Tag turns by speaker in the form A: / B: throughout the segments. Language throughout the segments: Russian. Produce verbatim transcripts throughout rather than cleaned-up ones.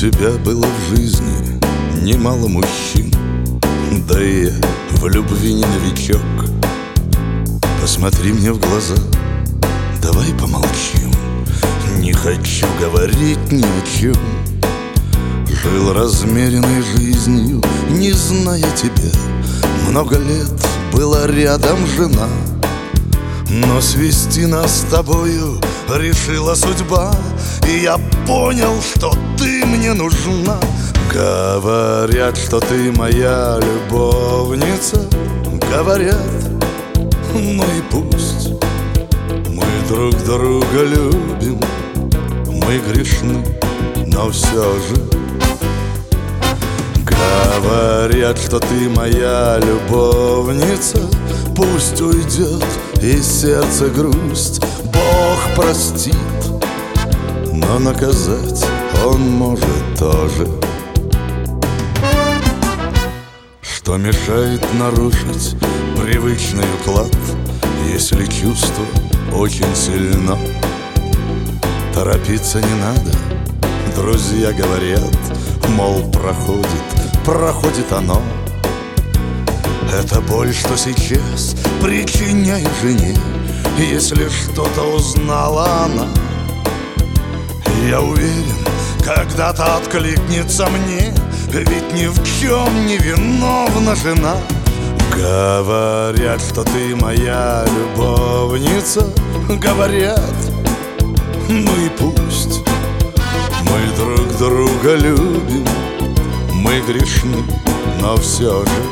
A: тебя было в жизни немало мужчин, да и я в любви не новичок. Посмотри мне в глаза, давай помолчим. Не хочу говорить ни о чем. Жил размеренной жизнью, не зная тебя. Много лет была рядом жена, но свести нас с тобою решила судьба. И я понял, что ты мне нужна. Говорят, что ты моя любовница. Говорят, ну и пусть. Мы друг друга любим, мы грешны, но все же. Говорят, что ты моя любовница. Пусть уйдет из сердца грусть. Бог простит, но наказать Он может тоже. Что мешает нарушить привычный уклад, если чувство очень сильно? Торопиться не надо. Друзья говорят, мол, проходит, проходит оно. Это боль, что сейчас причиняю жене, если что-то узнала она. Я уверен, когда-то откликнется мне, ведь ни в чем не виновна жена. Говорят, что ты моя любовница. Говорят, ну и пусть. Мы друг друга любим, мы грешны, но все же.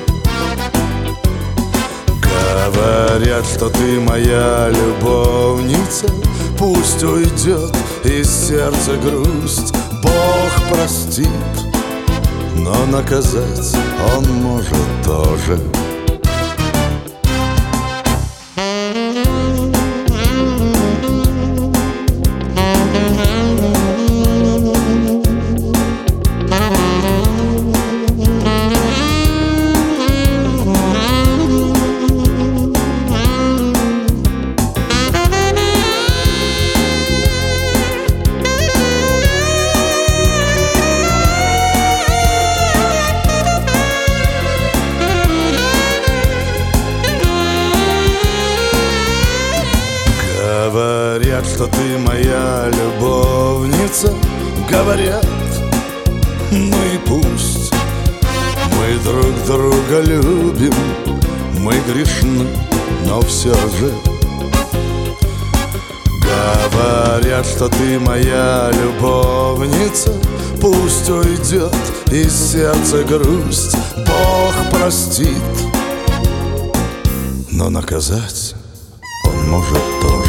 A: Говорят, что ты моя любовница. Пусть уйдет из сердца грусть. Бог простит, но наказать Он может тоже. Говорят, что ты моя любовница. Говорят, ну и пусть. Мы друг друга любим, мы грешны, но все же. Говорят, что ты моя любовница. Пусть уйдет из сердца грусть. Бог простит, но наказать Он может тоже.